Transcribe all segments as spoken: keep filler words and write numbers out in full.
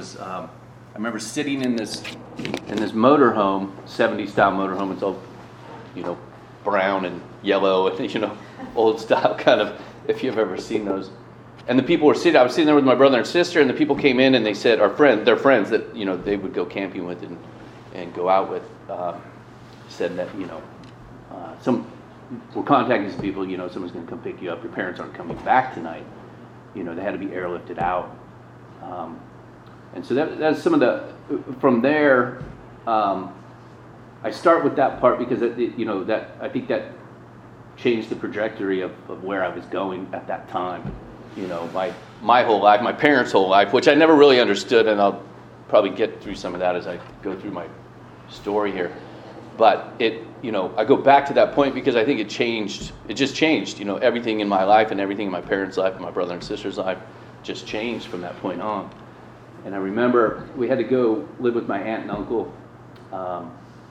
was, um, I remember sitting in this in this motorhome, seventies style motorhome. It's all, you know, brown and yellow and, you know, old style kind of, if you've ever seen those. And the people were sitting, I was sitting there with my brother and sister, and the people came in and they said, our friend, their friends that, you know, they would go camping with and, and go out with, uh, said that, you know, uh, some, we're contacting some people, you know, someone's going to come pick you up, your parents aren't coming back tonight. You know, they had to be airlifted out. Um, and so that, that's some of the, from there, um, I start with that part because, it, you know, that I think that changed the trajectory of, of where I was going at that time. You know, my my whole life, my parents' whole life, which I never really understood, and I'll probably get through some of that as I go through my story here. But it, you know, I go back to that point because I think it changed, it just changed, you know, everything in my life and everything in my parents' life and my brother and sister's life just changed from that point on. And I remember we had to go live with my aunt and uncle, um,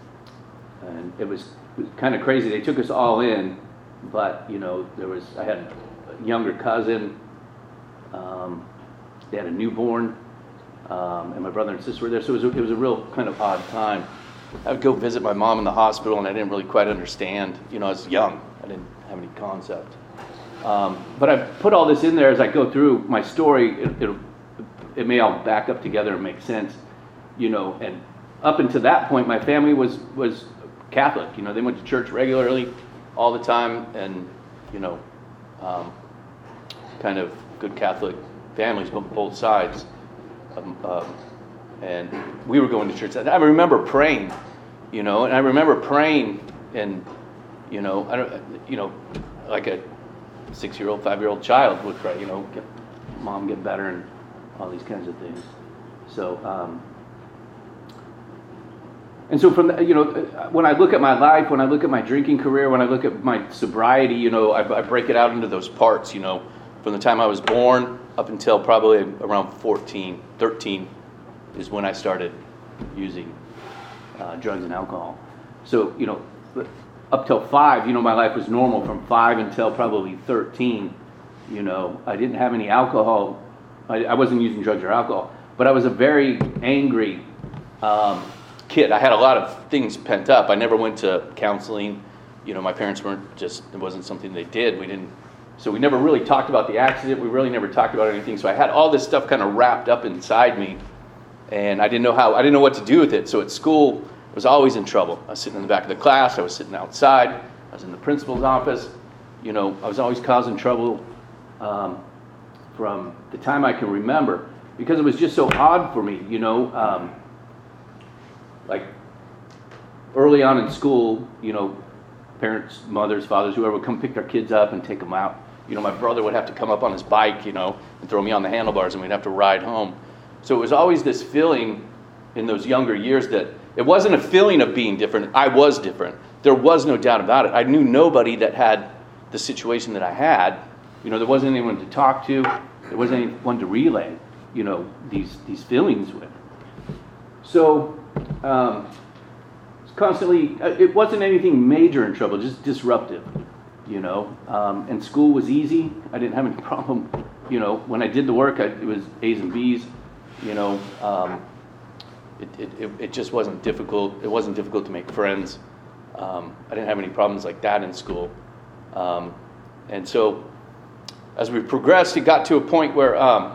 and it was, it was kind of crazy. They took us all in, but, you know, there was, I had a younger cousin, um, they had a newborn, um, and my brother and sister were there, so it was, a, it was a real kind of odd time. I would go visit my mom in the hospital, and I didn't really quite understand. You know, I was young. I didn't have any concept. Um, but I put all this in there as I go through my story. It, it, it may all back up together and make sense, you know. And up until that point, my family was was Catholic. You know, they went to church regularly, all the time, and you know, um, kind of good Catholic families, both sides. Um, um, and we were going to church. I remember praying, you know, and I remember praying, and you know, I don't, you know, like a six-year-old, five-year-old child would pray, you know, get, Mom, get better, and all these kinds of things. So, um, and so from the, you know, when I look at my life, when I look at my drinking career, when I look at my sobriety, you know, I, I break it out into those parts, you know, from the time I was born up until probably around fourteen, thirteen is when I started using uh, drugs and alcohol. So, you know, up till five, you know, my life was normal. From five until probably thirteen, you know, I didn't have any alcohol. I, I wasn't using drugs or alcohol, but I was a very angry um, kid. I had a lot of things pent up. I never went to counseling. You know, my parents weren't just, it wasn't something they did. We didn't, so we never really talked about the accident. We really never talked about anything. So I had all this stuff kind of wrapped up inside me, and I didn't know how, I didn't know what to do with it. So at school, I was always in trouble. I was sitting in the back of the class. I was sitting outside. I was in the principal's office. You know, I was always causing trouble um, from the time I can remember, because it was just so odd for me, you know. Um, like early on in school, you know, parents, mothers, fathers, whoever would come pick their kids up and take them out. You know, my brother would have to come up on his bike, you know, and throw me on the handlebars, and we'd have to ride home. So it was always this feeling in those younger years that it wasn't a feeling of being different. I was different. There was no doubt about it. I knew nobody that had the situation that I had. You know, there wasn't anyone to talk to. There wasn't anyone to relay, you know, these these feelings with. So um, it's constantly, it wasn't anything major in trouble, just disruptive, you know. Um, and school was easy. I didn't have any problem. You know, when I did the work, I, it was A's and B's, you know. Um, It, it, it just wasn't difficult. It wasn't difficult to make friends. Um, I didn't have any problems like that in school. Um, and so as we progressed, it got to a point where um,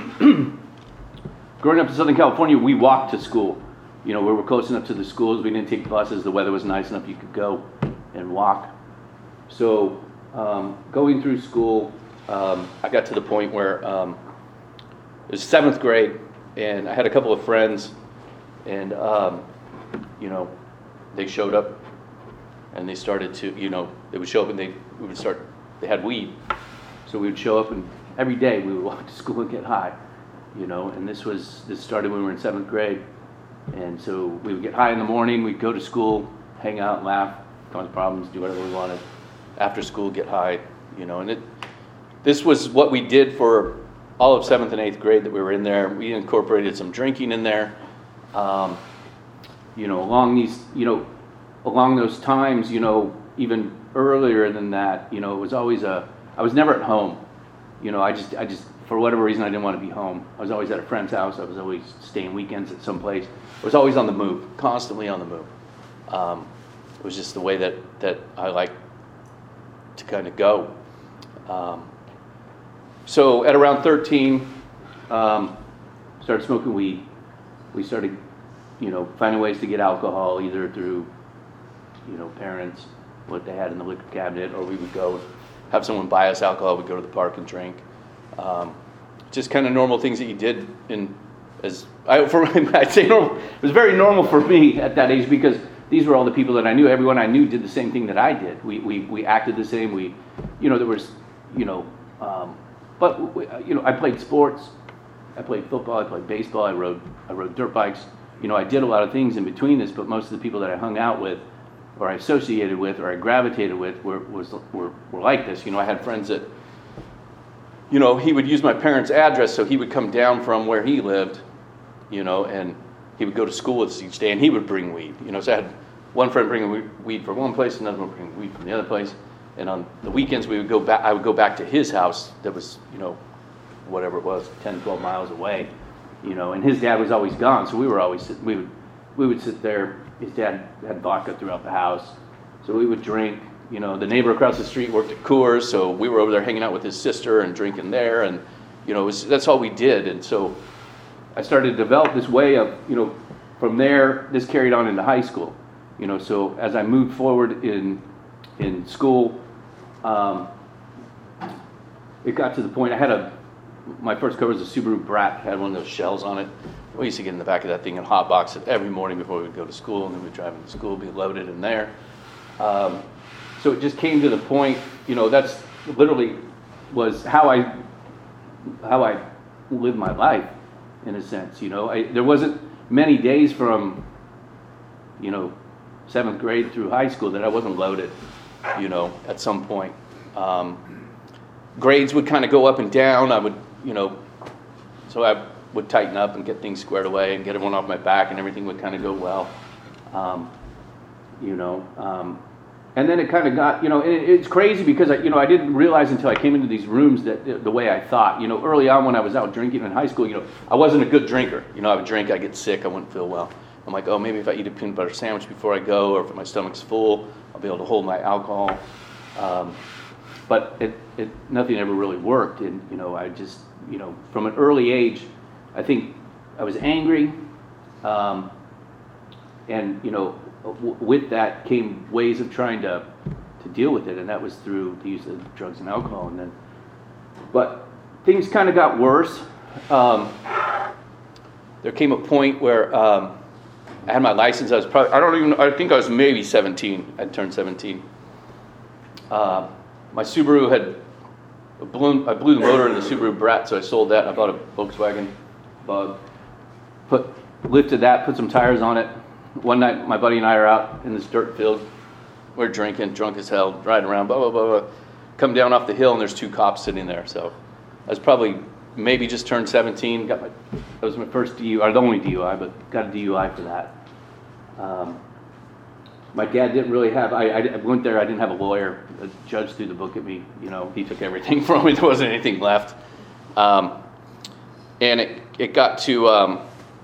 growing up in Southern California, we walked to school. You know, we were close enough to the schools. We didn't take buses. The weather was nice enough you could go and walk. So um, going through school, um, I got to the point where um, it was seventh grade, and I had a couple of friends. And, um, you know, they showed up, and they started to, you know, they would show up and they we would start, they had weed. So we would show up, and every day we would walk to school and get high, you know, and this was, this started when we were in seventh grade. And so we would get high in the morning, we'd go to school, hang out, laugh, cause problems, do whatever we wanted. After school, get high, you know, and it, this was what we did for all of seventh and eighth grade that we were in there. We incorporated some drinking in there. Um, you know, along these, you know, along those times, you know, even earlier than that, you know, it was always a, I was never at home. You know, I just, I just for whatever reason, I didn't want to be home. I was always at a friend's house. I was always staying weekends at some place. I was always on the move, constantly on the move. Um, it was just the way that, that I like to kind of go. Um, so at around thirteen, um, started smoking weed. We started, you know, finding ways to get alcohol, either through, you know, parents, what they had in the liquor cabinet, or we would go have someone buy us alcohol. We'd go to the park and drink. Um, just kind of normal things that you did in, as I, for, I'd say normal. It was very normal for me at that age because these were all the people that I knew. Everyone I knew did the same thing that I did. We we we acted the same. We, you know, there was, you know, um, but we, you know, I played sports. I played football. I played baseball. I rode I rode dirt bikes. You know, I did a lot of things in between this. But most of the people that I hung out with, or I associated with, or I gravitated with, were was were were like this. You know, I had friends that, you know, he would use my parents' address, so he would come down from where he lived, you know, and he would go to school with us each day, and he would bring weed. You know, so I had one friend bringing weed from one place, another one bringing weed from the other place, and on the weekends we would go back. I would go back to his house that was, you know, whatever it was, ten, twelve miles away, you know, and his dad was always gone, so we were always sit, we would we would sit there. His dad had vodka throughout the house, so we would drink. You know, the neighbor across the street worked at Coors, so we were over there hanging out with his sister and drinking there, and you know, it was, that's all we did. And so I started to develop this way of, you know, from there, this carried on into high school. You know, so as I moved forward in in school, um, it got to the point I had a my first car was a Subaru Brat, had one of those shells on it. We used to get in the back of that thing and hotbox it every morning before we would go to school, and then we'd drive into school, be loaded in there. Um, so it just came to the point, you know, that's literally was how I how I lived my life, in a sense. You know, I, there wasn't many days from, you know, seventh grade through high school that I wasn't loaded, you know, at some point. Um, grades would kind of go up and down. I would, you know, so I would tighten up and get things squared away and get everyone off my back, and everything would kind of go well, um, you know. Um, and then it kind of got, you know, it, it's crazy because, I, you know, I didn't realize until I came into these rooms that the, the way I thought, you know, early on when I was out drinking in high school, you know, I wasn't a good drinker. You know, I would drink, I'd get sick, I wouldn't feel well. I'm like, oh, maybe if I eat a peanut butter sandwich before I go, or if my stomach's full, I'll be able to hold my alcohol. Um, but it, it, nothing ever really worked. And, you know, I just, you know, from an early age, I think I was angry. Um, and, you know, w- with that came ways of trying to, to deal with it. And that was through the use of drugs and alcohol. And then, but things kind of got worse. Um, there came a point where, um, I had my license. I was probably, I don't even, I think I was maybe seventeen. I'd turned seventeen. Uh, my Subaru had, blown, I blew the motor in the Subaru Brat, so I sold that. I bought a Volkswagen Bug. Put, lifted that, put some tires on it. One night, my buddy and I are out in this dirt field. We're drinking, drunk as hell, riding around, blah, blah, blah, blah. Come down off the hill, and there's two cops sitting there. So I was probably maybe just turned seventeen. Got my, that was my first D U I, or the only D U I, but got a D U I for that. Um, my dad didn't really have, I, I went there, I didn't have a lawyer. The judge threw the book at me, you know, he took everything from me, there wasn't anything left. Um, and it, it got to, um,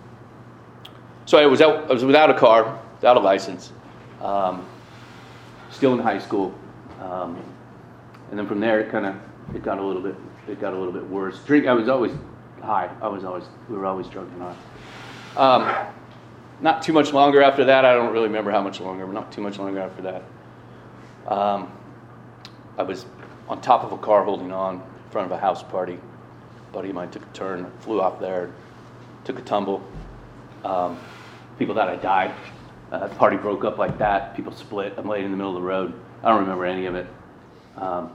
so I was out, I was without a car, without a license, um, still in high school. Um, and then from there, it kind of, it got a little bit, it got a little bit worse. Drink, I was always high, I was always, we were always drunk and high. Um, Not too much longer after that. I don't really remember how much longer, but not too much longer after that. Um, I was on top of a car holding on in front of a house party. A buddy of mine took a turn, flew off there, took a tumble. Um, people thought I died. Uh, the party broke up like that. People split. I'm laying in the middle of the road. I don't remember any of it. Um,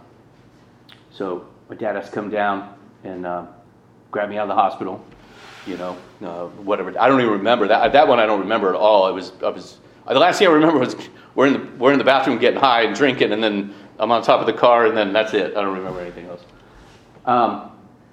so my dad has to come down and uh, grab me out of the hospital. You know, uh, whatever. I don't even remember that. That one I don't remember at all. It was, I was. The last thing I remember was we're in the we're in the bathroom getting high and drinking, and then I'm on top of the car, and then that's it. I don't remember anything else. Um,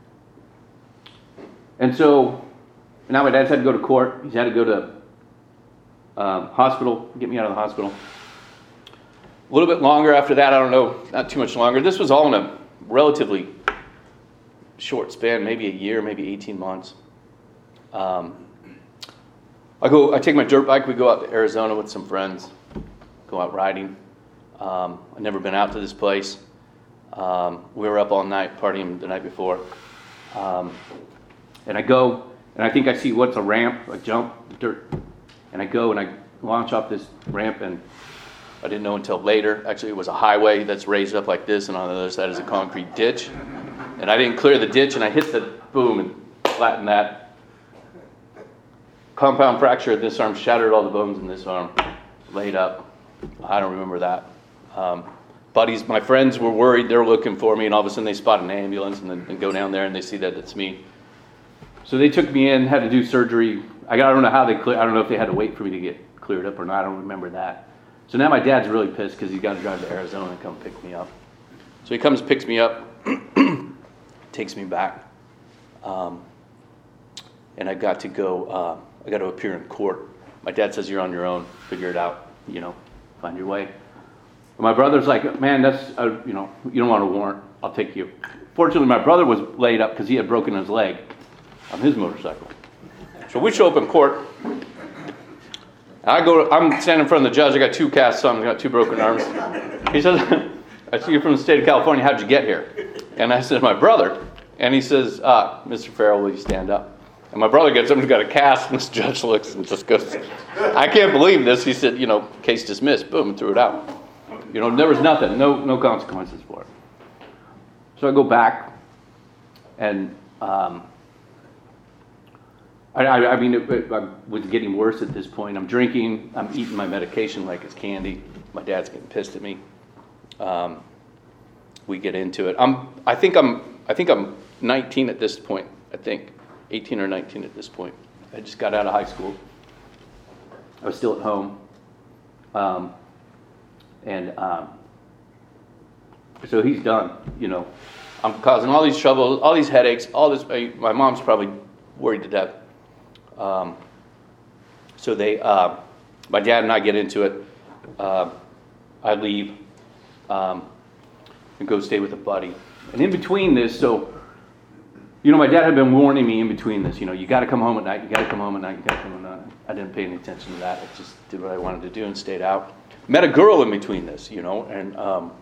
and so now my dad's had to go to court. He's had to go to um, hospital, get me out of the hospital. A little bit longer after that. I don't know. Not too much longer. This was all in a relatively short span, maybe a year, maybe eighteen months. Um, I go, I take my dirt bike, we go out to Arizona with some friends, go out riding. Um, I've never been out to this place. Um, we were up all night partying the night before. Um, and I go, and I think I see what's a ramp, a jump, dirt. And I go and I launch off this ramp, and I didn't know until later. Actually, it was a highway that's raised up like this, and on the other side is a concrete ditch. And I didn't clear the ditch, and I hit the boom and flattened that. Compound fracture of this arm, shattered all the bones in this arm, laid up. I don't remember that. Um, buddies, my friends were worried. They're looking for me, and all of a sudden they spot an ambulance and then and go down there and they see that it's me. So they took me in, had to do surgery. I, got, I don't know how they clear. I don't know if they had to wait for me to get cleared up or not. I don't remember that. So now my dad's really pissed because he's got to drive to Arizona and come pick me up. So he comes, picks me up, takes me back, um, and I got to go. Uh, I got to appear in court. My dad says, "You're on your own. Figure it out. You know, find your way." And my brother's like, "Man, that's uh, you know, you don't want a warrant. I'll take you." Fortunately, my brother was laid up because he had broken his leg on his motorcycle. So we show up in court. I go. To, I'm standing in front of the judge. I got two casts on. I got two broken arms. He says, "I see you're from the state of California. How'd you get here?" And I said, "My brother." And he says, uh, "Mister Farrell, will you stand up?" And my brother gets up and he's got a cast, and this judge looks and just goes, "I can't believe this." He said, "You know, case dismissed." Boom, and threw it out. You know, there was nothing, no no consequences for it. So I go back, and um, I, I, I mean, it, it, I was getting worse at this point. I'm drinking, I'm eating my medication like it's candy. My dad's getting pissed at me. Um, we get into it. I'm, I think I'm, I think I'm nineteen at this point. I think eighteen or nineteen at this point. I just got out of high school. I was still at home, um, and um, so he's done. You know, I'm causing all these troubles, all these headaches, all this. My mom's probably worried to death. Um, so they, uh, my dad and I get into it. Uh, I leave um, and go stay with a buddy. And in between this, so, you know, my dad had been warning me in between this, you know, you got to come home at night, you got to come home at night, you got to come home at night. I didn't pay any attention to that. I just did what I wanted to do and stayed out. Met a girl in between this, you know, and um,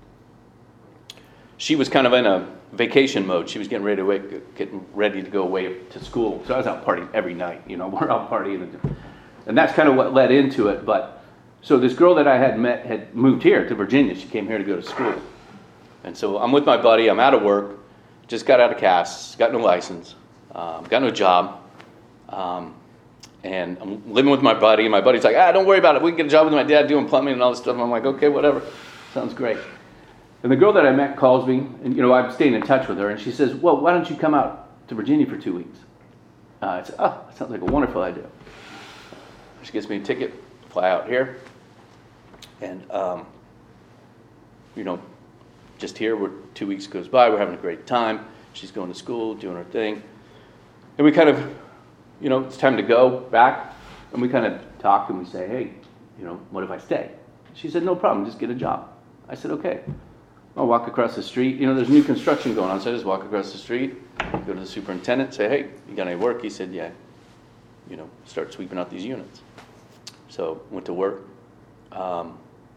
she was kind of in a vacation mode. She was getting ready to wake, getting ready to go away to school. So I was out partying every night, you know, we're out partying. And that's kind of what led into it. But so this girl that I had met had moved here to Virginia. She came here to go to school. And so I'm with my buddy. I'm out of work. Just got out of casts. Got no license. Um, got no job. Um, and I'm living with my buddy. My buddy's like, ah, don't worry about it. We can get a job with my dad doing plumbing and all this stuff. And I'm like, okay, whatever. Sounds great. And the girl that I met calls me, and you know, I'm staying in touch with her, and she says, well, why don't you come out to Virginia for two weeks? Uh, I said, oh, that sounds like a wonderful idea. She gets me a ticket, fly out here, and, um, you know, just here, we're, two weeks goes by, we're having a great time. She's going to school, doing her thing. And we kind of, you know, it's time to go back, and we kind of talk, and we say, hey, you know, what if I stay? She said, no problem, just get a job. I said, okay. I'll walk across the street. You know, there's new construction going on, so I just walk across the street, go to the superintendent, say, hey, you got any work? He said, yeah. You know, start sweeping out these units. So went to work. Um,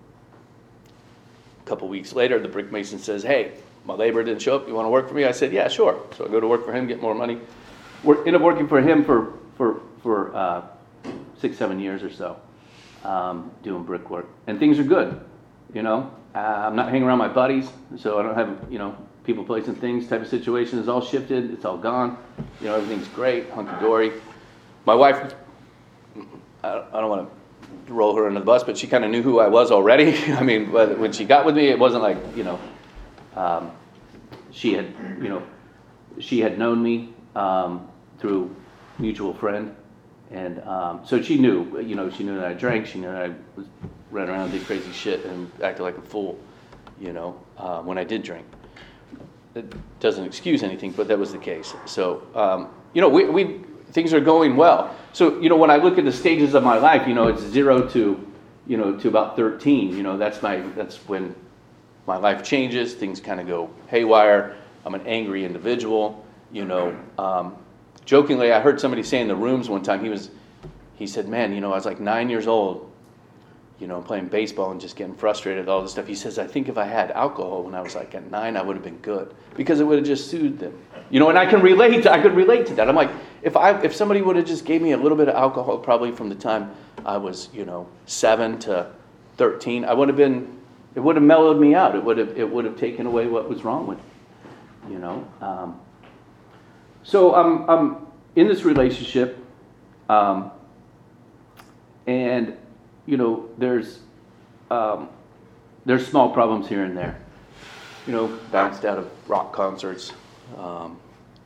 a couple weeks later, the brick mason says, hey, my labor didn't show up. You want to work for me? I said, yeah, sure. So I go to work for him, get more money. We're, end up working for him for for for uh, six, seven years or so, um, doing brickwork, and things are good. You know, uh, I'm not hanging around my buddies, so I don't have, you know, people, place, and things type of situation. Is all shifted. It's all gone. You know, everything's great, hunky-dory. My wife, I don't, I don't want to roll her under the bus, but she kind of knew who I was already. I mean, when she got with me, it wasn't like, you know, um, she had, you know, she had known me um, through mutual friend. And um, so she knew, you know, she knew that I drank. She knew that I was ran around and did crazy shit and acted like a fool, you know, uh, when I did drink. It doesn't excuse anything, but that was the case. So, um, you know, we, we things are going well. So, you know, when I look at the stages of my life, you know, it's zero to, you know, to about thirteen. You know, that's my that's when my life changes. Things kind of go haywire. I'm an angry individual, you know. Um, jokingly, I heard somebody say in the rooms one time, he was, he said, man, you know, I was like nine years old, you know, playing baseball and just getting frustrated with all this stuff. He says, I think if I had alcohol when I was like at nine, I would have been good because it would have just soothed them. You know, and I can relate to, I could relate to that. I'm like, if I, if somebody would have just gave me a little bit of alcohol, probably from the time I was, you know, seven to thirteen, I would have been, it would have mellowed me out. It would have, it would have taken away what was wrong with me, you know. Um, so I'm, I'm in this relationship, um, and you know, there's um, there's small problems here and there. You know, bounced out of rock concerts. Um,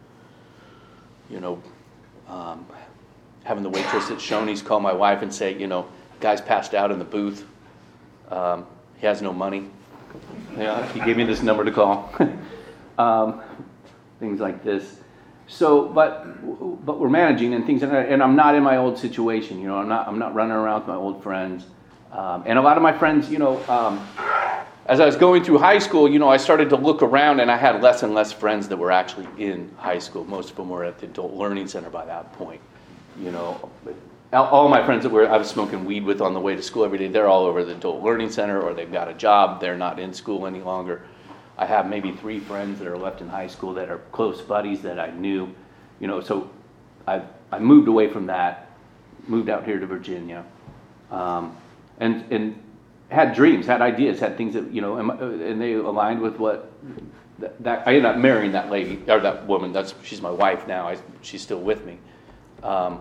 you know, um, having the waitress at Shoney's call my wife and say, you know, guy's passed out in the booth. Um, he has no money. Yeah, he gave me this number to call. um, things like this. So, but but we're managing and things, and I'm not in my old situation. You know, I'm not I'm not running around with my old friends, um, and a lot of my friends, you know, um, as I was going through high school, you know, I started to look around, and I had less and less friends that were actually in high school. Most of them were at the Adult Learning Center by that point. You know, all my friends that were I was smoking weed with on the way to school every day, they're all over the Adult Learning Center, or they've got a job. They're not in school any longer. I have maybe three friends that are left in high school that are close buddies that I knew, you know, so I I moved away from that, moved out here to Virginia, um, and and had dreams, had ideas, had things that, you know, and, and they aligned with what, that, that I ended up marrying that lady, or that woman, that's she's my wife now, I, she's still with me. Um,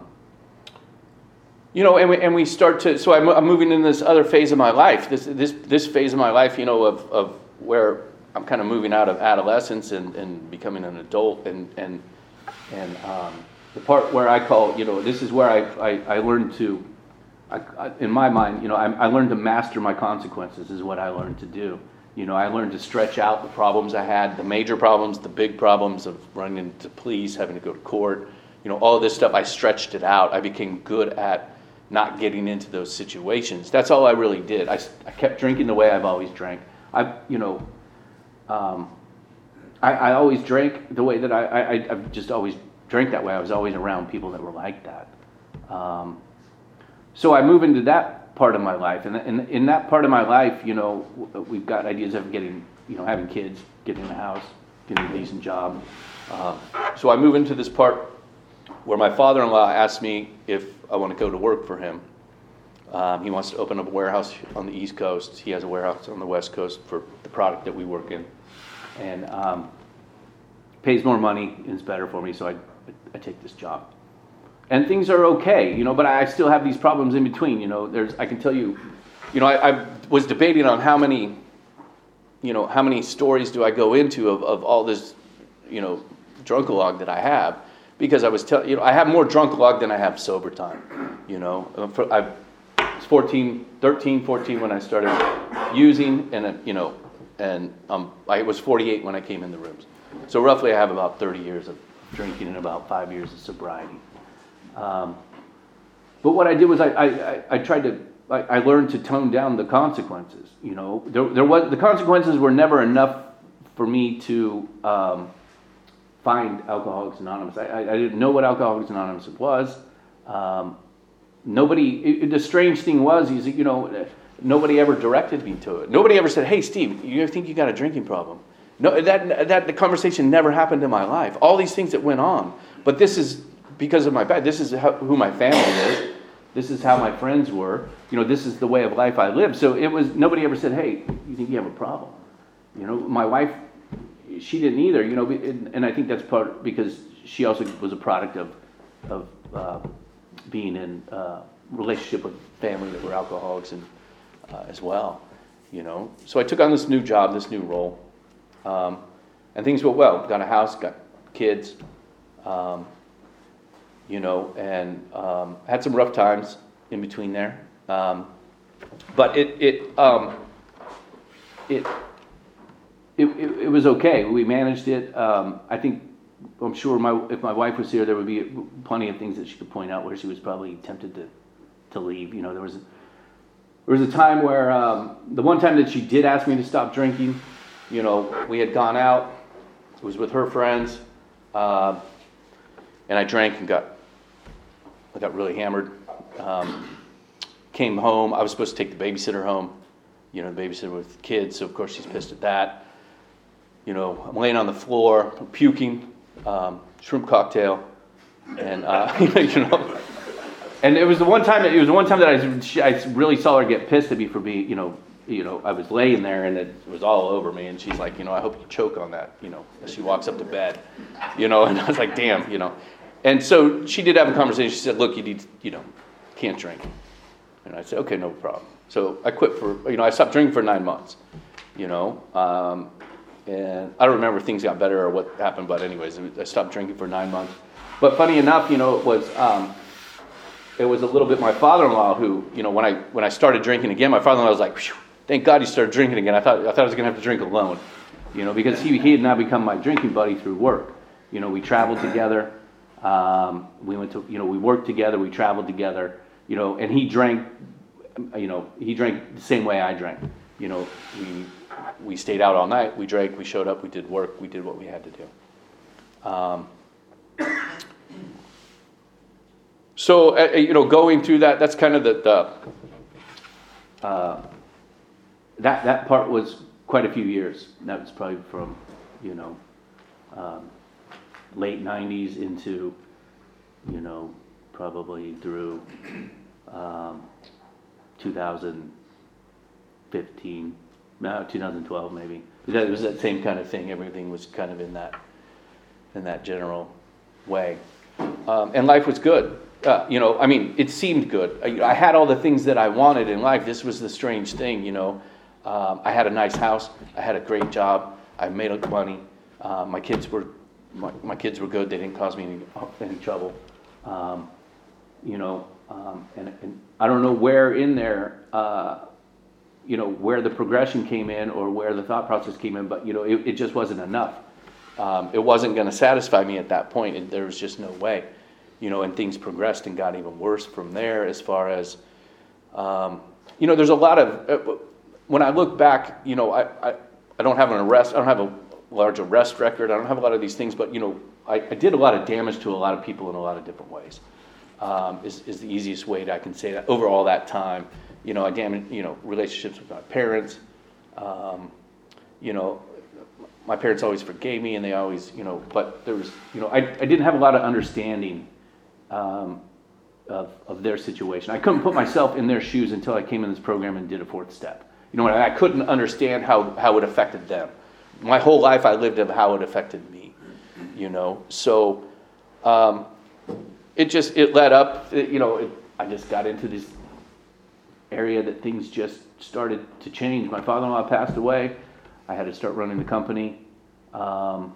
you know, and we, and we start to, so I'm, I'm moving in this other phase of my life, this this this phase of my life, you know, of, of where I'm kind of moving out of adolescence and, and becoming an adult, and and and um, the part where I call, you know, this is where I I, I learned to, I, I, in my mind, you know, I, I learned to master my consequences is what I learned to do. You know, I learned to stretch out the problems I had, the major problems, the big problems of running into police, having to go to court, you know, all of this stuff. I stretched it out. I became good at not getting into those situations. That's all I really did. I, I kept drinking the way I've always drank. I, you know. Um, I, I always drank the way that I, I, I've just always drank that way. I was always around people that were like that. Um, so I move into that part of my life. And in, in that part of my life, you know, we've got ideas of getting, you know, having kids, getting a house, getting a decent job. Uh, so I move into this part where my father-in-law asked me if I want to go to work for him. Um, he wants to open up a warehouse on the East Coast. He has a warehouse on the West Coast for the product that we work in. And um, pays more money and it's better for me, so I, I take this job. And things are okay, you know, but I still have these problems in between, you know. There's, I can tell you, you know, I, I was debating on how many, you know, how many stories do I go into of, of all this, you know, drunkalog that I have, because I was telling, you know, I have more drunkalog than I have sober time, you know. I was fourteen, thirteen, fourteen when I started using, and, you know, and um, I was forty-eight when I came in the rooms. So roughly I have about thirty years of drinking and about five years of sobriety. Um, but what I did was I, I, I tried to, I, I learned to tone down the consequences. You know, there, there was, the consequences were never enough for me to um, find Alcoholics Anonymous. I, I, I didn't know what Alcoholics Anonymous was. Um, nobody, it, the strange thing was, is, you know, nobody ever directed me to it. Nobody ever said, "Hey, Steve, you think you got a drinking problem?" No, that that the conversation never happened in my life. All these things that went on, but this is because of my bad. This is how, who my family is. This is how my friends were. You know, this is the way of life I lived. So it was, nobody ever said, "Hey, you think you have a problem?" You know, my wife, she didn't either. You know, and I think that's part because she also was a product of of uh, being in a relationship with family that were alcoholics and. Uh, as well, you know. So I took on this new job, this new role, um, and things went well. Got a house, got kids, um, you know, and um, had some rough times in between there. Um, but it it, um, it it it it was okay. We managed it. Um, I think I'm sure my if my wife was here, there would be plenty of things that she could point out where she was probably tempted to to leave. You know, there was. A, There was a time where, um, the one time that she did ask me to stop drinking, you know, we had gone out, was with her friends, um, and I drank and got, I got really hammered. Um, came home. I was supposed to take the babysitter home. You know, the babysitter with kids, so of course she's pissed at that. You know, I'm laying on the floor, puking, um, shrimp cocktail, and uh, you know, and it was the one time. That, it was the one time that I, I really saw her get pissed at me for being, you know, you know, I was laying there and it was all over me, and she's like, you know, I hope you choke on that, you know, as she walks up to bed, you know, and I was like, damn, you know, and so she did have a conversation. She said, look, you need, you know, can't drink, and I said, okay, no problem. So I quit for, you know, I stopped drinking for nine months, you know, um, and I don't remember if things got better or what happened, but anyways, I stopped drinking for nine months. But funny enough, you know, it was, um, it was a little bit my father-in-law who, you know, when I when I started drinking again, my father-in-law was like, thank God you started drinking again. I thought I thought I was going to have to drink alone, you know, because he he had now become my drinking buddy through work. You know, we traveled together. Um, we went to, you know, we worked together. We traveled together. You know, and he drank, you know, he drank the same way I drank. You know, we we stayed out all night. We drank. We showed up. We did work. We did what we had to do. Um, so uh, you know, going through that, that's kind of the. the uh, That that part was quite a few years. That was probably from, you know, um, late nineties into, you know, probably through um, two thousand fifteen, no, two thousand twelve maybe. It was that same kind of thing. Everything was kind of in that in that general way, um, and life was good. Uh, you know, I mean, it seemed good. I, I had all the things that I wanted in life. This was the strange thing, you know. Um, I had a nice house. I had a great job. I made money. Uh, my kids were, my, my kids were good. They didn't cause me any, any trouble. Um, you know, um, and, and I don't know where in there, uh, you know, where the progression came in or where the thought process came in, but you know, it, it just wasn't enough. Um, it wasn't going to satisfy me at that point, and there was just no way. You know, and things progressed and got even worse from there. As far as, um, you know, there's a lot of. Uh, When I look back, you know, I, I, I don't have an arrest, I don't have a large arrest record, I don't have a lot of these things, but, you know, I, I did a lot of damage to a lot of people in a lot of different ways, um, is, is the easiest way that I can say that. Over all that time, you know, I damaged, you know, relationships with my parents, um, you know, my parents always forgave me and they always, you know, but there was, you know, I, I didn't have a lot of understanding um, of, of their situation. I couldn't put myself in their shoes until I came in this program and did a fourth step. You know, I couldn't understand how, how it affected them. My whole life I lived of how it affected me, you know. So um, it just, it led up, it, you know, it, I just got into this area that things just started to change. My father-in-law passed away. I had to start running the company. Um,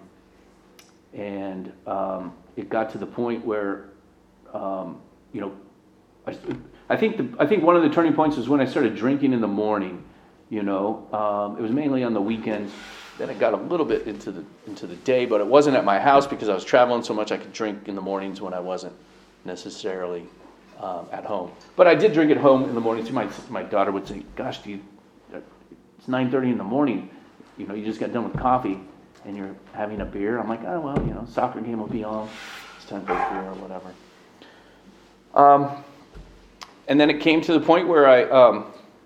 and um, it got to the point where, um, you know, I, I think the, I think one of the turning points was when I started drinking in the morning. You know, um, it was mainly on the weekends. Then it got a little bit into the into the day, but it wasn't at my house because I was traveling so much. I could drink in the mornings when I wasn't necessarily um, at home. But I did drink at home in the mornings. My my daughter would say, "Gosh, do you, it's nine thirty in the morning. You know, you just got done with coffee and you're having a beer." I'm like, "Oh well, you know, soccer game will be on. It's time for a beer or whatever." Um, and then it came to the point where I. Um,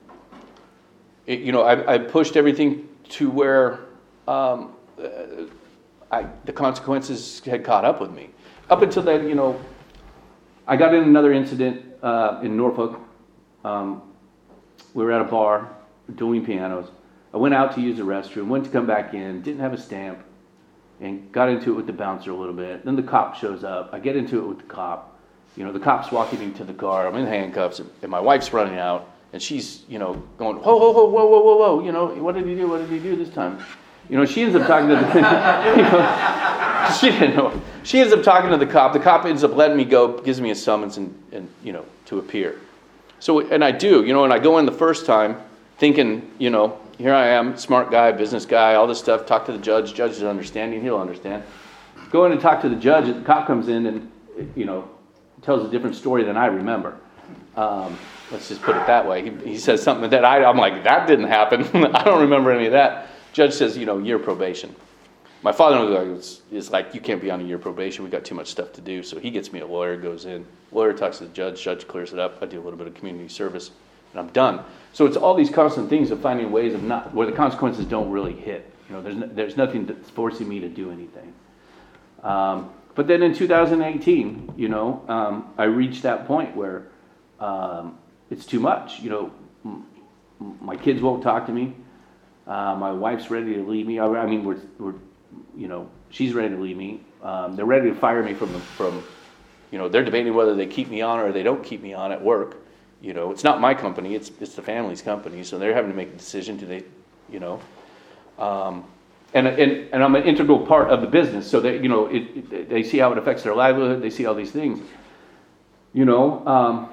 It, you know, I, I pushed everything to where um, uh, I, the consequences had caught up with me. Up until then, you know, I got in another incident uh, in Norfolk. Um, we were at a bar doing pianos. I went out to use the restroom, went to come back in, didn't have a stamp, and got into it with the bouncer a little bit. Then the cop shows up. I get into it with the cop. You know, the cop's walking me to the car. I'm in handcuffs, and my wife's running out. And she's, you know, going, whoa, whoa, whoa, whoa, whoa, whoa, whoa, you know, what did he do? What did he do this time? You know, she ends up talking to the, you know, she didn't know. She ends up talking to the cop. The cop ends up letting me go, gives me a summons and, and, you know, to appear. So, and I do, you know, and I go in the first time thinking, you know, here I am, smart guy, business guy, all this stuff, talk to the judge. Judge is understanding, he'll understand. Go in and talk to the judge, and the cop comes in and, you know, tells a different story than I remember. Um, let's just put it that way. He, he says something that I, I'm like, that didn't happen. I don't remember any of that. Judge says, you know, year probation. my father-in-law is, is like, you can't be on a year probation. We got too much stuff to do. So he gets me a lawyer, goes in. Lawyer talks to the judge. Judge clears it up. I do a little bit of community service, and I'm done. So it's all these constant things of finding ways of not where the consequences don't really hit. You know, there's no, there's nothing that's forcing me to do anything. Um, but then in two thousand eighteen, you know, um, I reached that point where um, it's too much. You know, m- my kids won't talk to me. Uh, my wife's ready to leave me. I, I mean, we're, we're, you know, she's ready to leave me. Um, they're ready to fire me from, the, from, you know, they're debating whether they keep me on or they don't keep me on at work. You know, it's not my company, it's it's the family's company, so they're having to make a decision. Do they, you know, um, and and and I'm an integral part of the business, so they, you know, it, it, they see how it affects their livelihood. They see all these things, you know. Um,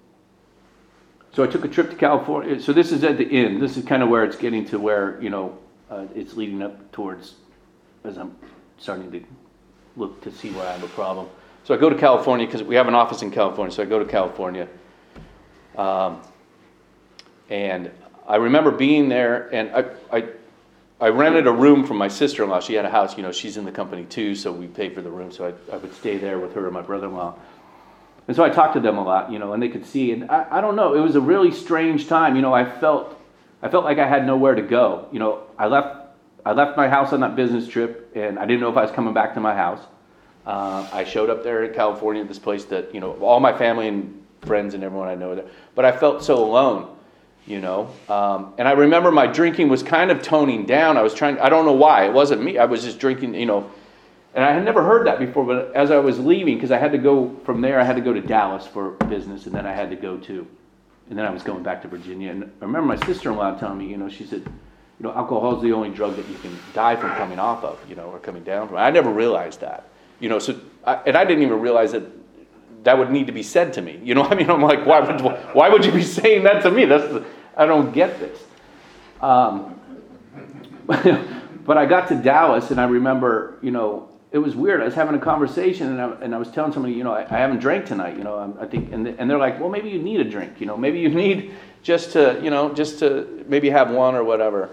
So I took a trip to California. So this is at the end. This is kind of where it's getting to where, you know, uh, it's leading up towards, as I'm starting to look to see where I have a problem. So I go to California because we have an office in California. So I go to California. Um, and I remember being there, and I, I I rented a room from my sister-in-law. She had a house, you know, she's in the company too, so we paid for the room. So I, I would stay there with her and my brother-in-law. And so I talked to them a lot, you know, and they could see. And I, I don't know, it was a really strange time. You know, I felt I felt like I had nowhere to go. You know, I left I left my house on that business trip, and I didn't know if I was coming back to my house. Uh, I showed up there in California, this place that, you know, all my family and friends and everyone I know there. But I felt so alone, you know. Um, and I remember my drinking was kind of toning down. I was trying, I don't know why. It wasn't me. I was just drinking, you know. And I had never heard that before, but as I was leaving, because I had to go from there, I had to go to Dallas for business, and then I had to go to, and then I was going back to Virginia. And I remember my sister-in-law telling me, you know, she said, you know, alcohol is the only drug that you can die from coming off of, you know, or coming down from. I never realized that, you know, so, I, and I didn't even realize that that would need to be said to me. You know, I mean, I'm like, why would why would you be saying that to me? That's the, I don't get this. Um, but I got to Dallas, and I remember, you know, it was weird. I was having a conversation, and I, and I was telling somebody, you know, I, I haven't drank tonight, you know, I'm, I think, and, and they're like, well, maybe you need a drink, you know, maybe you need just to, you know, just to maybe have one or whatever.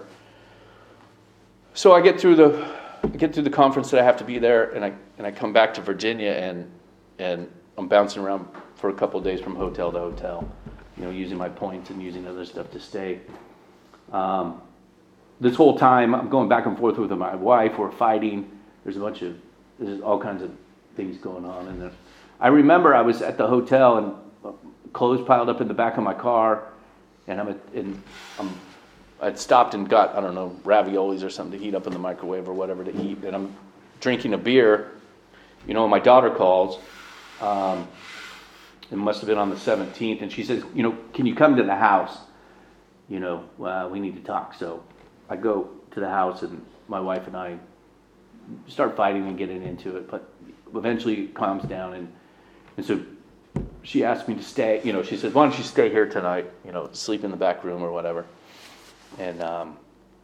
So I get through the, I get through the conference that I have to be there, and I and I come back to Virginia, and and I'm bouncing around for a couple of days from hotel to hotel, you know, using my points and using other stuff to stay. Um, this whole time, I'm going back and forth with my wife. We're fighting. There's a bunch of There's all kinds of things going on. And I remember I was at the hotel, and clothes piled up in the back of my car, and I'm, at, and I'm I'd stopped and got, I don't know, raviolis or something to heat up in the microwave or whatever to eat, and I'm drinking a beer, you know, and my daughter calls. Um, it must have been on the seventeenth, and she says, you know, can you come to the house? You know, uh, we need to talk. So I go to the house, and my wife and I start fighting and getting into it, but eventually it calms down, and and so she asked me to stay. You know, she said, "Why don't you stay here tonight? You know, sleep in the back room or whatever." And um,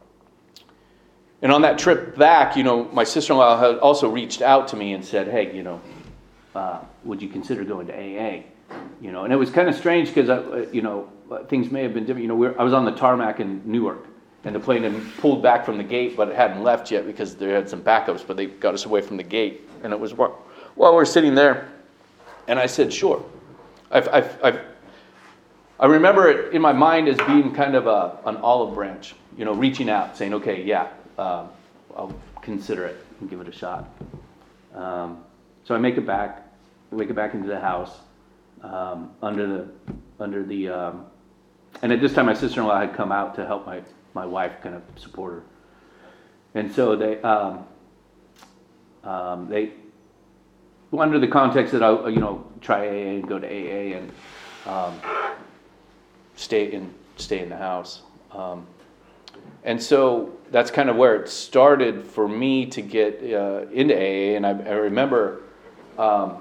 and on that trip back, you know, my sister-in-law had also reached out to me and said, "Hey, you know, uh, would you consider going to A A?" You know, and it was kind of strange because I, you know, things may have been different. You know, we're, I was on the tarmac in Newark, and the plane had pulled back from the gate, but it hadn't left yet because they had some backups, but they got us away from the gate. And it was while we were sitting there, and I said, sure. I've, I've, I've, I remember it in my mind as being kind of a, an olive branch, you know, reaching out, saying, okay, yeah, uh, I'll consider it and give it a shot. Um, so I make it back, I make it back into the house, um, under the, under the, um, and at this time my sister-in-law had come out to help my my wife kind of support her. And so they, um, um, they, under the context that I, you know, try A A and go to A A and um, stay in, stay in the house. Um, and so that's kind of where it started for me to get uh, into A A. And I, I remember um,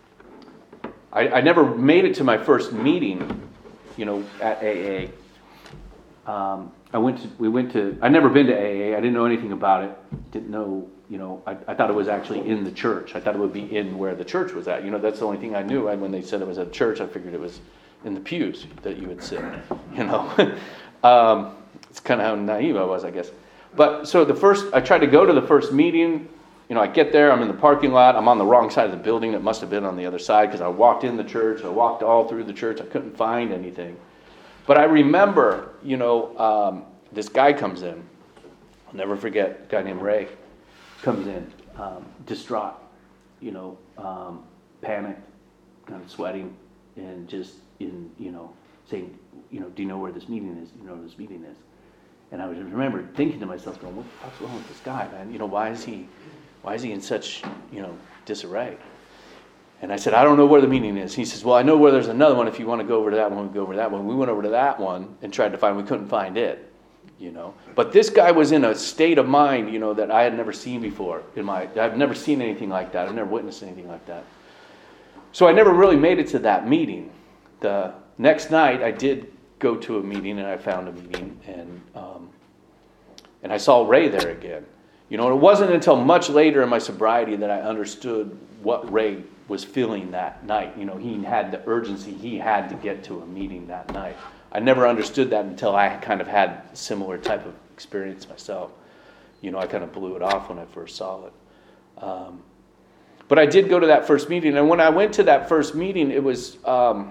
I, I never made it to my first meeting, you know, at A A. Um, I went to, we went to, I'd never been to A A. I didn't know anything about it. Didn't know, you know, I, I thought it was actually in the church. I thought it would be in where the church was at. You know, that's the only thing I knew. I, when they said it was at church, I figured it was in the pews that you would sit, you know. um, it's kind of how naive I was, I guess. But so the first, I tried to go to the first meeting. You know, I get there, I'm in the parking lot, I'm on the wrong side of the building. It must have been on the other side because I walked in the church, I walked all through the church, I couldn't find anything. But I remember, you know, um, this guy comes in. I'll never forget, a guy named Ray comes in, um, distraught, you know, um, panicked, kind of sweating, and just in, you know, saying, you know, do you know where this meeting is? Do you know where this meeting is? And I was remember thinking to myself, going, what the fuck's wrong with this guy, man? You know, why is he, why is he in such, you know, disarray? And I said, I don't know where the meeting is. He says, well, I know where there's another one. If you want to go over to that one, we go over to that one. We went over to that one and tried to find, we couldn't find it, you know. But this guy was in a state of mind, you know, that I had never seen before. In my, I've never seen anything like that. I've never witnessed anything like that. So I never really made it to that meeting. The next night, I did go to a meeting, and I found a meeting, and um, and I saw Ray there again. You know, it wasn't until much later in my sobriety that I understood what Ray was feeling that night. You know, he had the urgency. He had to get to a meeting that night. I never understood that until I kind of had a similar type of experience myself. You know, I kind of blew it off when I first saw it. Um, but I did go to that first meeting, and when I went to that first meeting, it was um,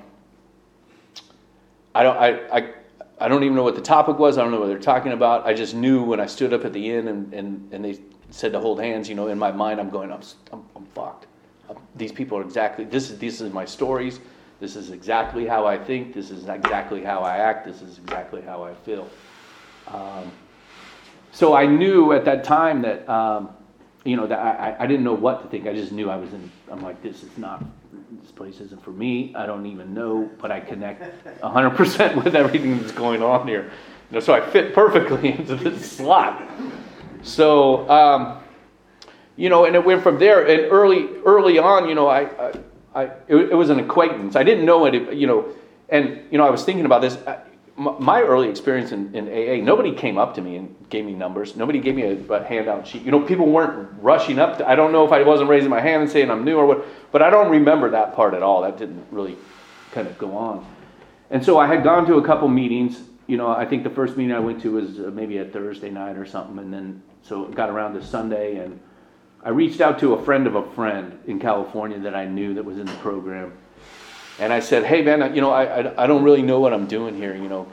I don't I, I I don't even know what the topic was. I don't know what they're talking about. I just knew when I stood up at the end and, and, and they said to hold hands, you know, in my mind, I'm going, I'm I'm, I'm fucked. I'm, these people are exactly, this is, this is my stories. This is exactly how I think. This is exactly how I act. This is exactly how I feel. Um, so I knew at that time that, um, you know, that I, I didn't know what to think. I just knew I was in, I'm like, this is not, this place isn't for me. I don't even know, but I connect one hundred percent with everything that's going on here. You know, so I fit perfectly into this slot. So, um, you know, and it went from there. And early, early on, you know, I, I, I it, it was an acquaintance. I didn't know it, you know, and you know, I was thinking about this. I, my early experience in, in A A, nobody came up to me and gave me numbers. Nobody gave me a, a handout sheet. You know, people weren't rushing up to, I don't know if I wasn't raising my hand and saying I'm new or what, but I don't remember that part at all. That didn't really kind of go on. And so I had gone to a couple meetings. You know, I think the first meeting I went to was maybe a Thursday night or something. And then, so it got around to Sunday, and I reached out to a friend of a friend in California that I knew that was in the program. And I said, hey, man, you know, I, I, I don't really know what I'm doing here. You know,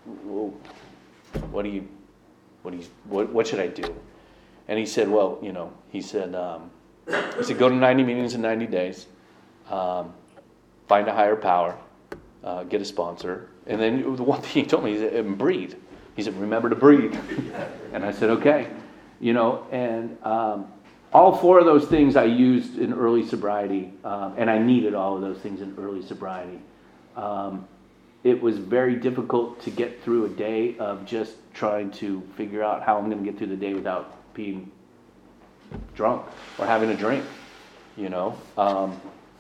what do you, what do you, what, what should I do? And he said, well, you know, he said, um, he said, go to ninety meetings in ninety days, um, find a higher power, uh, get a sponsor. And then the one thing he told me, he said, and breathe. He said, remember to breathe. And I said, okay. You know, and um, all four of those things I used in early sobriety, um, and I needed all of those things in early sobriety. Um, it was very difficult to get through a day of just trying to figure out how I'm going to get through the day without being drunk or having a drink, you know. Um,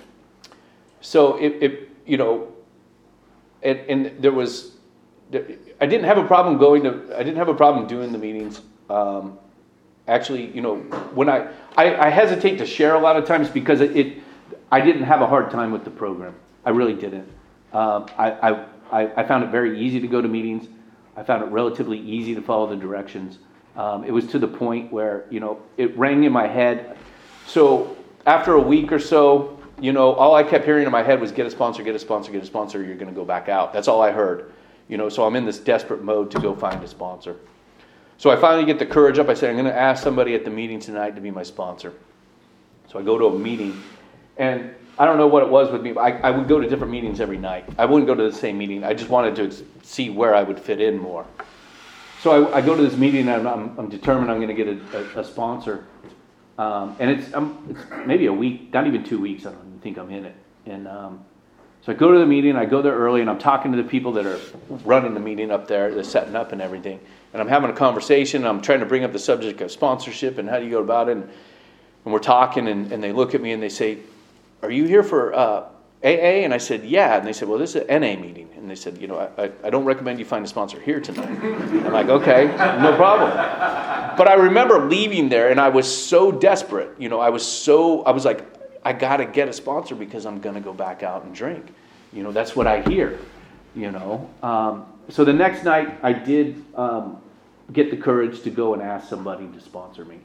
so it, it, you know, and, and there was, I didn't have a problem going to, I didn't have a problem doing the meetings. Um, Actually, you know, when I, I, I hesitate to share a lot of times because it, it, I didn't have a hard time with the program. I really didn't. Um, I, I, I found it very easy to go to meetings. I found it relatively easy to follow the directions. Um, it was to the point where, you know, it rang in my head. So after a week or so, you know, all I kept hearing in my head was get a sponsor, get a sponsor, get a sponsor, you're going to go back out. That's all I heard. You know, so I'm in this desperate mode to go find a sponsor. So I finally get the courage up. I say, I'm going to ask somebody at the meeting tonight to be my sponsor. So I go to a meeting, and I don't know what it was with me, but I, I would go to different meetings every night. I wouldn't go to the same meeting. I just wanted to see where I would fit in more. So I, I go to this meeting, and I'm, I'm determined I'm going to get a, a, a sponsor. Um, and it's, um, it's maybe a week, not even two weeks. I don't even think I'm in it. And um, so I go to the meeting. I go there early, and I'm talking to the people that are running the meeting up there. They're setting up and everything. And I'm having a conversation. I'm trying to bring up the subject of sponsorship and how do you go about it. And, and we're talking, and, and they look at me and they say, are you here for uh, A A? And I said, yeah. And they said, well, this is an N A meeting. And they said, you know, I, I don't recommend you find a sponsor here tonight. I'm like, okay, no problem. But I remember leaving there, and I was so desperate. You know, I was so, I was like, I got to get a sponsor because I'm going to go back out and drink. You know, that's what I hear, you know. Um, so the next night I did... Um, get the courage to go and ask somebody to sponsor me.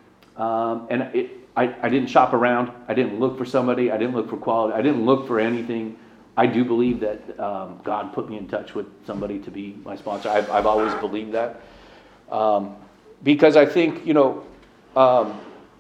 Um, and it, I, I didn't shop around. I didn't look for somebody. I didn't look for quality. I didn't look for anything. I do believe that um, God put me in touch with somebody to be my sponsor. I've, I've always believed that. Um, because I think, you know, um,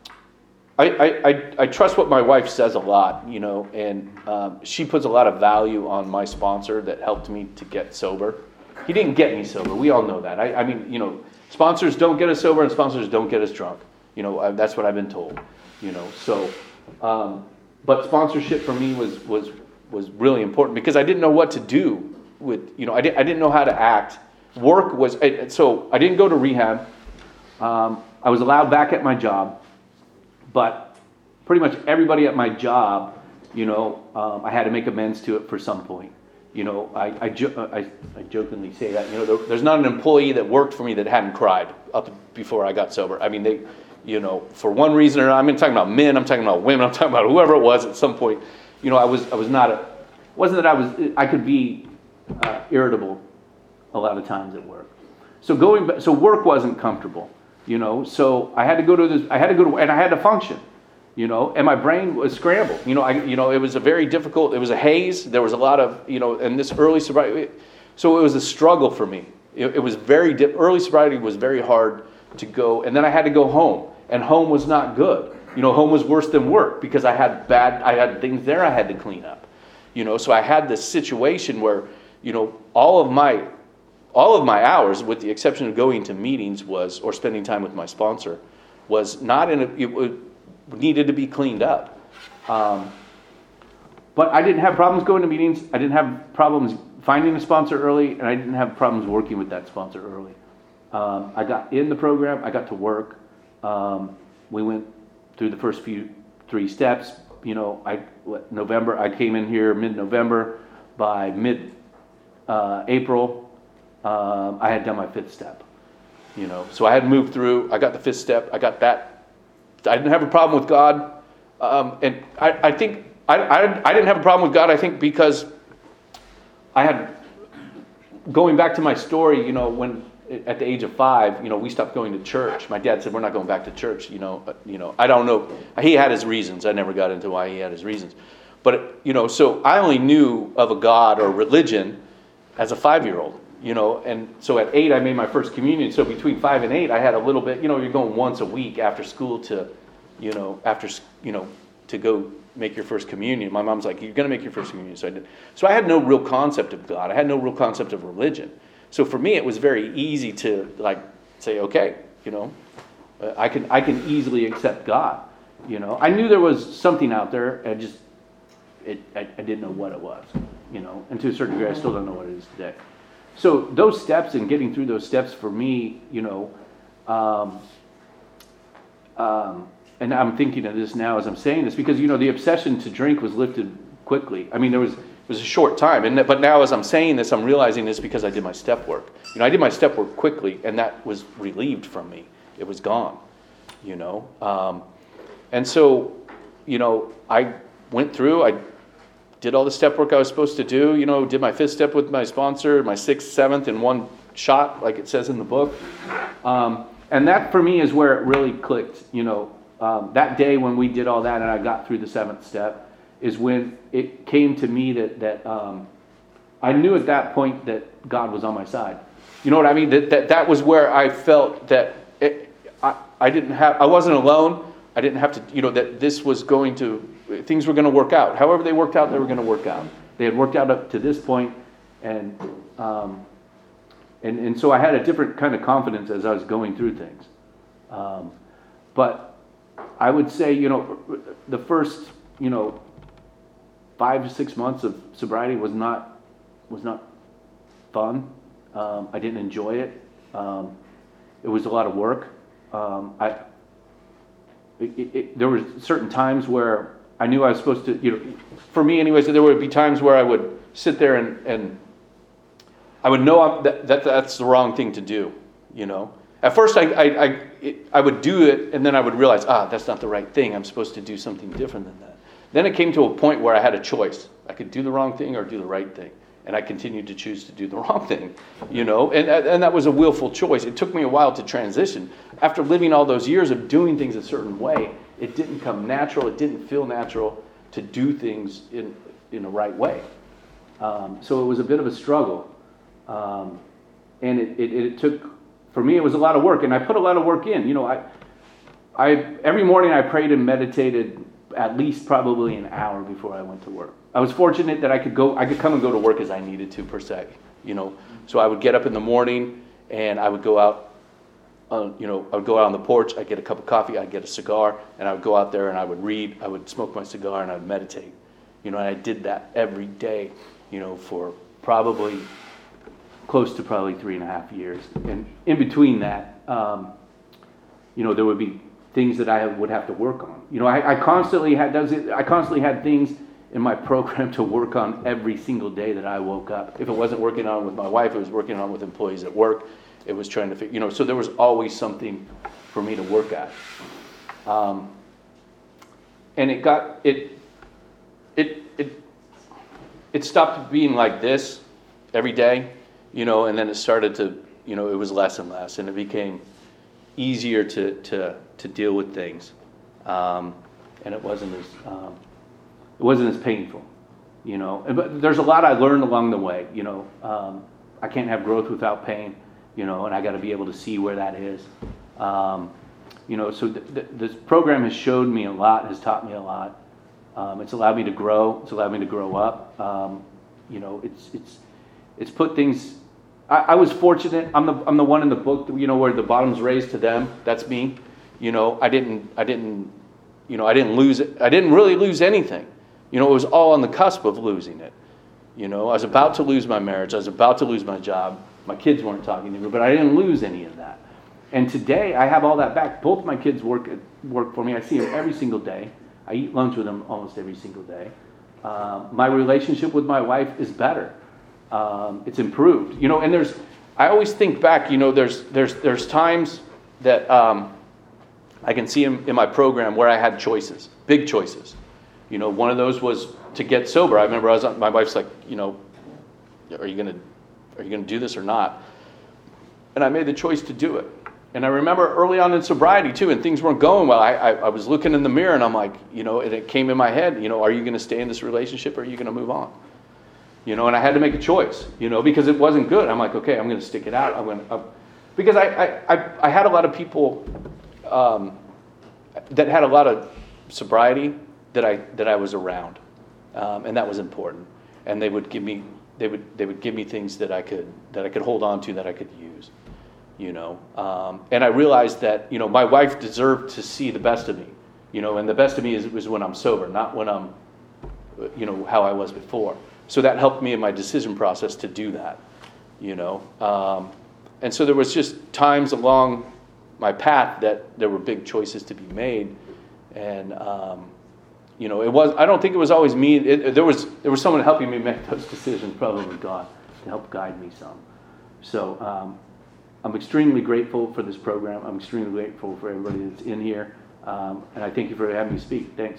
I, I, I, I trust what my wife says a lot, you know, and um, she puts a lot of value on my sponsor that helped me to get sober. He didn't get me sober. We all know that. I, I mean, you know, sponsors don't get us sober and sponsors don't get us drunk. You know, I, that's what I've been told, you know. So, um, but sponsorship for me was, was, was really important because I didn't know what to do with, you know, I, didn't I didn't know how to act. Work was, so I didn't go to rehab. Um, I was allowed back at my job, but pretty much everybody at my job, you know, um, I had to make amends to it for some point. You know, I I, jo- I, I jokingly say that, you know, there, there's not an employee that worked for me that hadn't cried up before I got sober. I mean, they, you know, for one reason or another, I'm talking about men, I'm talking about women, I'm talking about whoever it was at some point. You know, I was I was not, a, wasn't that I was, I could be uh, irritable a lot of times at work. So going back, so work wasn't comfortable, you know, so I had to go to this, I had to go to, and I had to function. You know, and my brain was scrambled. You know, I, you know, it was a very difficult. It was a haze. There was a lot of, you know, and this early sobriety. So it was a struggle for me. It, it was very di- early sobriety was very hard to go, and then I had to go home, and home was not good. You know, home was worse than work because I had bad. I had things there I had to clean up. You know, so I had this situation where, you know, all of my, all of my hours, with the exception of going to meetings, was or spending time with my sponsor, was not in a. It, it, needed to be cleaned up. Um, but I didn't have problems going to meetings. I didn't have problems finding a sponsor early, and I didn't have problems working with that sponsor early. Um, I got in the program. I got to work. Um, we went through the first few three steps. You know, I what, November. I came in here mid-November. By mid-April, uh, um, I had done my fifth step. You know, so I had moved through. I got the fifth step. I got that. I didn't have a problem with God, um, and I, I think I, I, I didn't have a problem with God. I think because I had, going back to my story, you know, when at the age of five, you know, we stopped going to church. My dad said we're not going back to church. You know, but, you know, I don't know. He had his reasons. I never got into why he had his reasons, but you know, so I only knew of a God or religion as a five-year-old. You know, and so at eight, I made my first communion. So between five and eight, I had a little bit, you know, you're going once a week after school to, you know, after, you know, to go make your first communion. My mom's like, you're going to make your first communion. So I did. So I had no real concept of God. I had no real concept of religion. So for me, it was very easy to like say, okay, you know, uh, I can, I can easily accept God. You know, I knew there was something out there. I just, it, I, I didn't know what it was, you know, and to a certain degree, I still don't know what it is today. So those steps and getting through those steps for me, you know, um, um, and I'm thinking of this now as I'm saying this because, you know, the obsession to drink was lifted quickly. I mean, there was it was a short time, and but now as I'm saying this, I'm realizing this because I did my step work. You know, I did my step work quickly, and that was relieved from me. It was gone, you know, um, and so, you know, I went through. I. Did all the step work I was supposed to do, you know, did my fifth step with my sponsor, my sixth, seventh in one shot, like it says in the book. Um, and that for me is where it really clicked, you know. Um, that day when we did all that and I got through the seventh step is when it came to me that, that um, I knew at that point that God was on my side. You know what I mean? That that, that was where I felt that it, I, I didn't have, I wasn't alone. I didn't have to, you know, that this was going to, things were going to work out. However they worked out, they were going to work out. They had worked out up to this point, and um, and and so I had a different kind of confidence as I was going through things. Um, but I would say, you know, the first, you know, five to six months of sobriety was not was not fun. Um, I didn't enjoy it. Um, it was a lot of work. Um, I. It, it, there were certain times where I knew I was supposed to, you know, for me anyways, there would be times where I would sit there and, and I would know I'm, that, that that's the wrong thing to do, you know. At first I I, I, it, I would do it and then I would realize, ah, that's not the right thing. I'm supposed to do something different than that. Then it came to a point where I had a choice. I could do the wrong thing or do the right thing. and I continued to choose to do the wrong thing, you know, and and that was a willful choice. It took me a while to transition. After living all those years of doing things a certain way, it didn't come natural. It didn't feel natural to do things in in the right way. Um, so it was a bit of a struggle, um, and it, it it took, for me, it was a lot of work, and I put a lot of work in. You know, I I every morning I prayed and meditated at least probably an hour before I went to work. I was fortunate that I could go, I could come and go to work as I needed to, per se, you know. So I would get up in the morning and I would go out, uh, you know, I would go out on the porch, I'd get a cup of coffee, I'd get a cigar, and I would go out there and I would read, I would smoke my cigar and I would meditate. You know, and I did that every day, you know, for probably close to probably three and a half years. And in between that, um, you know, there would be things that I would have to work on. You know, I, I constantly had does it, I constantly had things in my program to work on every single day that I woke up. If it wasn't working on with my wife, it was working on with employees at work. It was trying to figure, you know, so there was always something for me to work at. Um, and it got, it, it, it, it stopped being like this every day, you know, and then it started to, you know, it was less and less, and it became easier to, to, to deal with things. Um, and it wasn't as, um, it wasn't as painful, you know. But there's a lot I learned along the way, you know. Um, I can't have growth without pain, you know, and I got to be able to see where that is. Um, you know, so th- th- this program has showed me a lot, has taught me a lot. Um, it's allowed me to grow. It's allowed me to grow up. Um, you know, it's it's it's put things. I, I was fortunate. I'm the I'm the one in the book, you know, where the bottom's raised to them. That's me. You know, I didn't I didn't, you know, I didn't lose it. I didn't really lose anything. You know, it was all on the cusp of losing it. You know, I was about to lose my marriage. I was about to lose my job. My kids weren't talking to me, but I didn't lose any of that. And today, I have all that back. Both my kids work work for me. I see them every single day. I eat lunch with them almost every single day. Um, my relationship with my wife is better. Um, it's improved. You know, and there's, I always think back, you know, there's there's there's times that um, I can see in, in my program where I had choices, big choices. You know, one of those was to get sober. I remember I was on, my wife's like, you know, are you gonna are you gonna do this or not? And I made the choice to do it. And I remember early on in sobriety too, and things weren't going well. I, I, I was looking in the mirror and I'm like, you know, and it came in my head, you know, are you gonna stay in this relationship or are you gonna move on? You know, and I had to make a choice, you know, because it wasn't good. I'm like, okay, I'm gonna stick it out. I'm gonna, uh, because I, I, I, I had a lot of people um, that had a lot of sobriety that I that I was around, um, and that was important. And they would give me they would they would give me things that I could that I could hold on to, that I could use, you know. Um, and I realized that, you know, my wife deserved to see the best of me, you know, and the best of me is was when I'm sober, not when I'm, you know, how I was before. So that helped me in my decision process to do that, you know. Um, and so there was just times along my path that there were big choices to be made, and um, you know, it was. I don't think it was always me. It, there was there was someone helping me make those decisions, probably God, to help guide me some. So um, I'm extremely grateful for this program. I'm extremely grateful for everybody that's in here, um, and I thank you for having me speak. Thanks.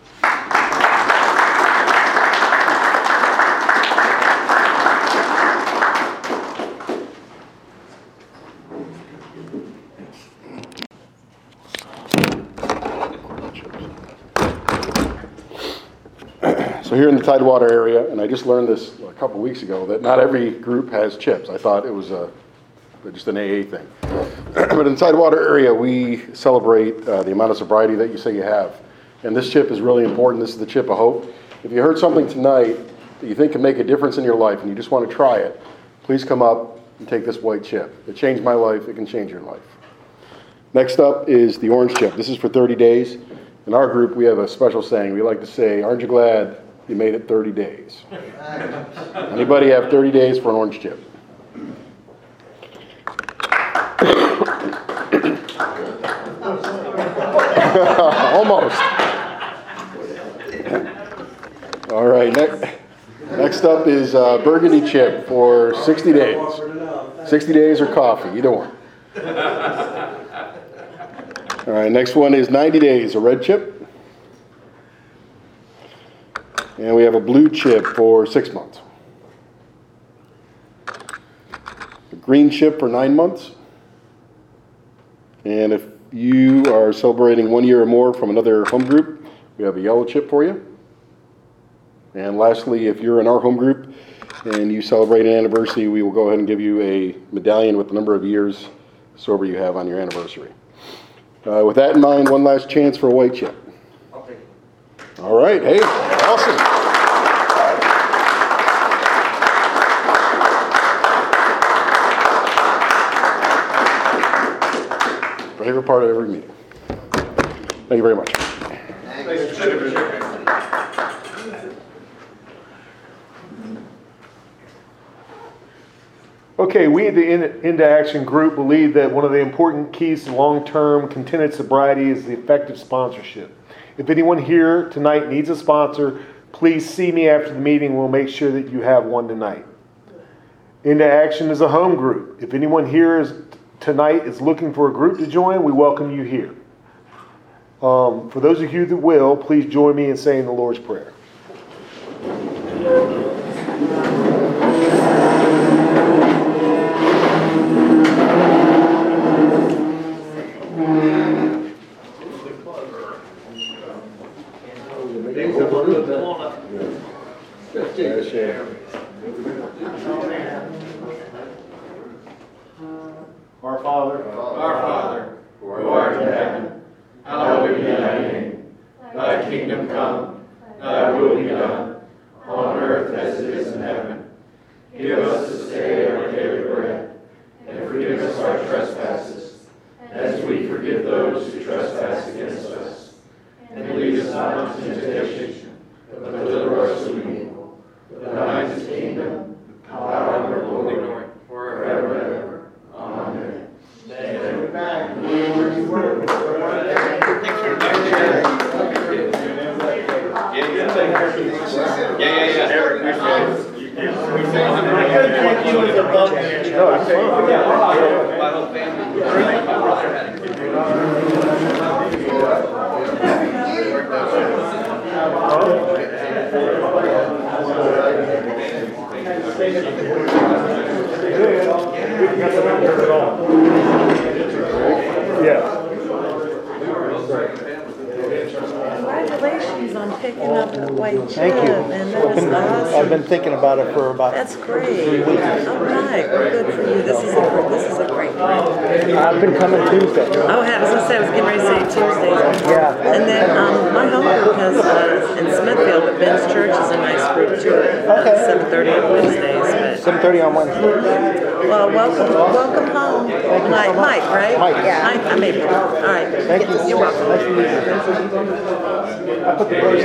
So here in the Tidewater area, and I just learned this a couple weeks ago, that not every group has chips. I thought it was a, just an A A thing. But in the Tidewater area, we celebrate uh, the amount of sobriety that you say you have. And this chip is really important. This is the chip of hope. If you heard something tonight that you think can make a difference in your life and you just want to try it, please come up and take this white chip. It changed my life. It can change your life. Next up is the orange chip. This is for thirty days. In our group, we have a special saying. We like to say, aren't you glad you made it thirty days? Anybody have thirty days for an orange chip? Almost. All right, next, next up is uh, burgundy chip for sixty days. sixty days or coffee, either one. All right, next one is ninety days, a red chip. And we have a blue chip for six months. green chip for nine months. And if you are celebrating one year or more from another home group, we have a yellow chip for you. And lastly, if you're in our home group and you celebrate an anniversary, we will go ahead and give you a medallion with the number of years sober you have on your anniversary. Uh, with that in mind, one last chance for a white chip. I'll take it. All right, hey, awesome. Favorite part of every meeting. Thank you very much. Okay, we at the In- Into Action Group believe that one of the important keys to long-term contented sobriety is the effective sponsorship. If anyone here tonight needs a sponsor, please see me after the meeting. We'll make sure that you have one tonight. Into Action is a home group. If anyone here is tonight is looking for a group to join, we welcome you here. Um, for those of you that will, please join me in saying the Lord's Prayer. Our Father, Our Father, who art in heaven, hallowed be thy name. Thy kingdom come, thy will be done, on earth as it is in heaven. Give us this day our daily bread, and forgive us our trespasses, as we forgive those who trespass against us. And lead us not into temptation, but deliver us from evil. For thine is the kingdom, the power, and the glory, forever and ever. Amen. yeah. Congratulations on picking up that white chip. Thank you. And that was I've awesome. been thinking about it for about. That's great. All right. Well, good for you. This is a gr- this is a great group. I've been coming Tuesday. Oh, I was gonna say I was getting ready to say Tuesdays. Yeah. And then um, my home group has uh, in Smithfield, but Ben's Church is a nice group too. Okay. Seven thirty on Wednesdays. But seven thirty on Wednesday. well, welcome, welcome home, Mike. Mike, right? Mike. Yeah. Mike, I'm April. All right. Thank you. You're welcome. Nice to meet you. I put the first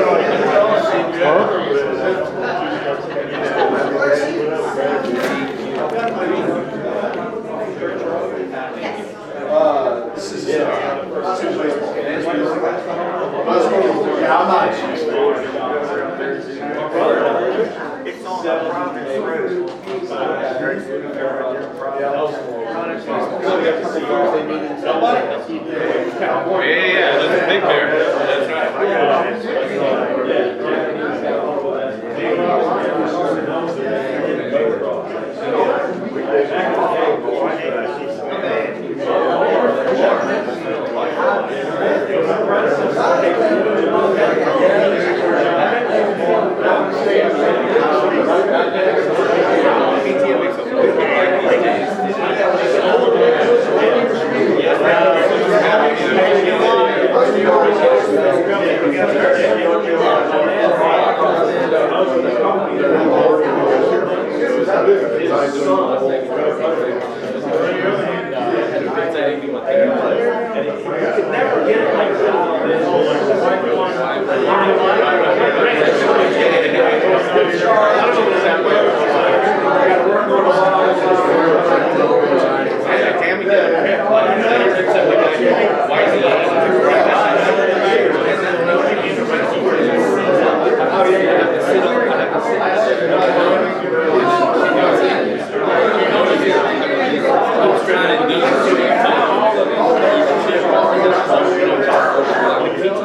Yeah, yeah, that's a big bear. That's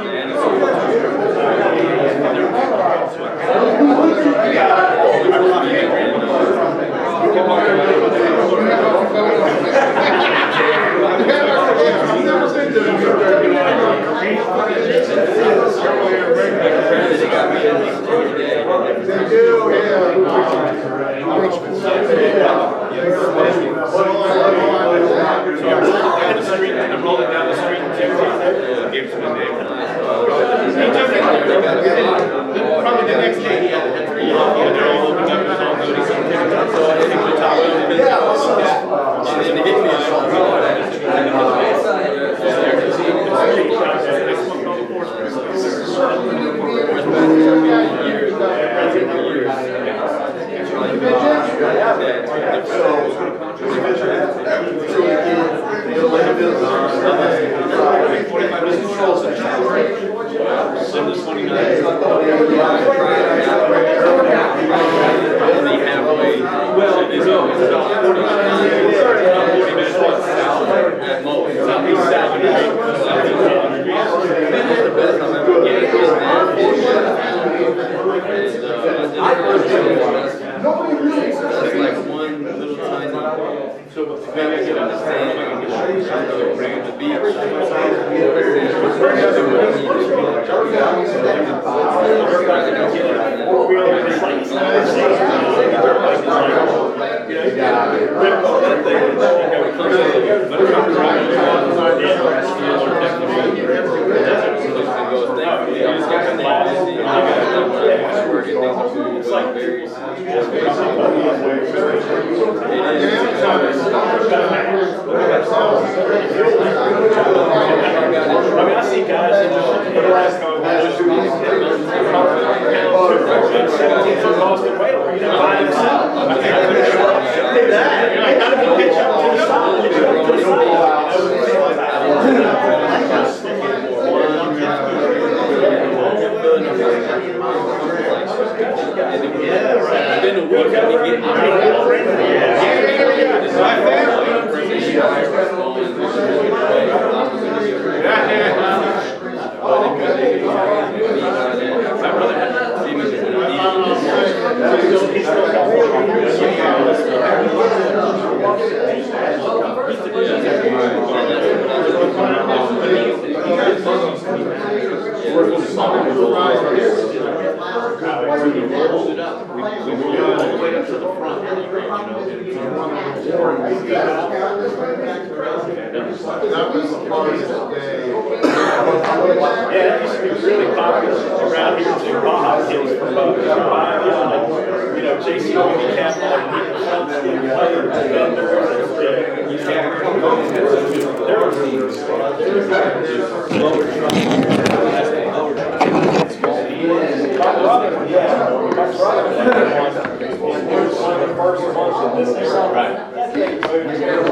Yeah. Right.